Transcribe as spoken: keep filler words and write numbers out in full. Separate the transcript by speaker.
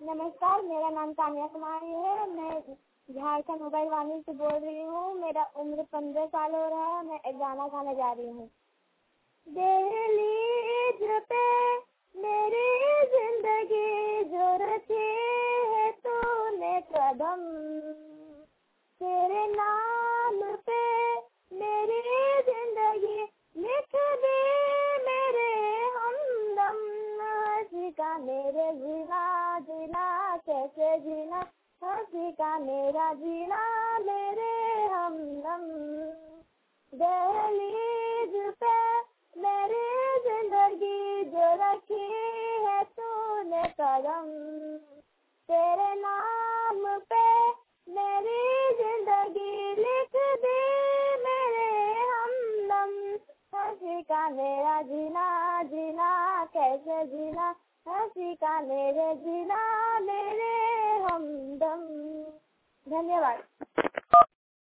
Speaker 1: नमस्कार, मेरा नाम तानिया कुमारी है। मैं झारखंड मोबाइल वाणी से बोल रही हूँ। मेरा उम्र पंद्रह साल हो रहा है। मैं एक गाना गाने जा रही हूँ। दहलीज पे मेरी जिंदगी जो रखी है तूने कदम, तेरे नाम पे मेरी जिंदगी लिख दी मेरे हमदम। हंसी का मेरे जीना जीना कैसे जीना, हंसी का मेरा जीना मेरे हमदम। दहलीज पे मेरी जिंदगी जो रखी है तूने कदम, तेरे नाम पे मेरी जिंदगी लिख दी मेरे हमदम। हंसी का मेरा जीना जीना कैसे जीना, हंसी का मेरे जीना मेरे हमदम। धन्यवाद।